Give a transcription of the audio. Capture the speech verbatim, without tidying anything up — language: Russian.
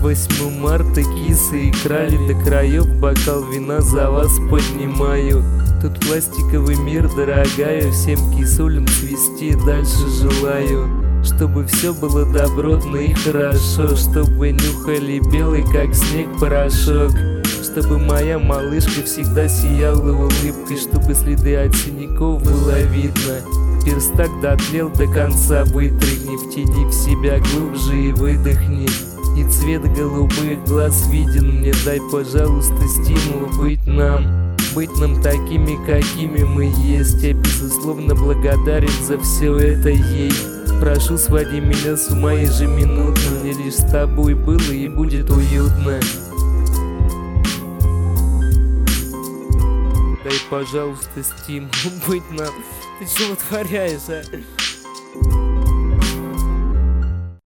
восьмое марта кисы играли до краев, бокал вина за вас поднимаю. Тут пластиковый мир, дорогая, всем кисулям свести дальше желаю. Чтобы все было добротно и хорошо, чтобы нюхали белый, как снег, порошок. Чтобы моя малышка всегда сияла улыбкой, чтобы следы от синяков было видно. Перстак дотлел до конца, вытряхни, втяни в себя глубже и выдохни. И цвет голубых глаз виден мне, дай, пожалуйста, стимул быть нам. Быть нам такими, какими мы есть. Я безусловно благодарен за все это ей. Прошу, своди меня с ума ежеминутно. Мне лишь с тобой было и будет уютно. Дай, пожалуйста, стимул быть нам. Ты что вытворяешь, а?